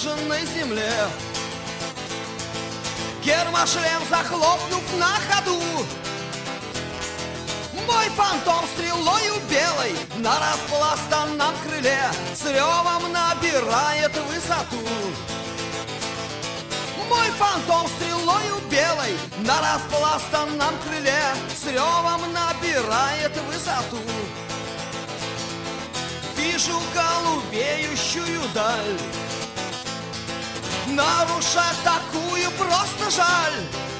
выжженной земле. Гермошлем захлопнув на ходу, мой фантом стрелою белой на распластанном крыле с ревом набирает высоту. Мой фантом стрелою белой на распластанном крыле с ревом набирает высоту. Вижу голубеющую даль, нарушать такую просто жаль.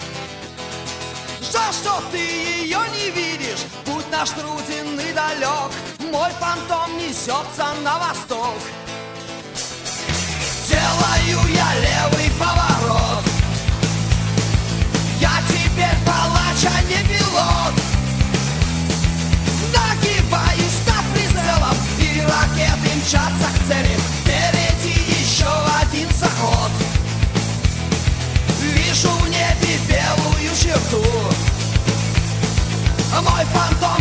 Жаль, что ты ее не видишь, путь наш труден и далек, мой фантом несется на восток. Делаю я левый поворот, я теперь палач, а не пилот. Нагибаюсь над прицелом, и ракеты мчатся к цели. Впереди еще один заход, вижу в небе белую черту. Мой фантом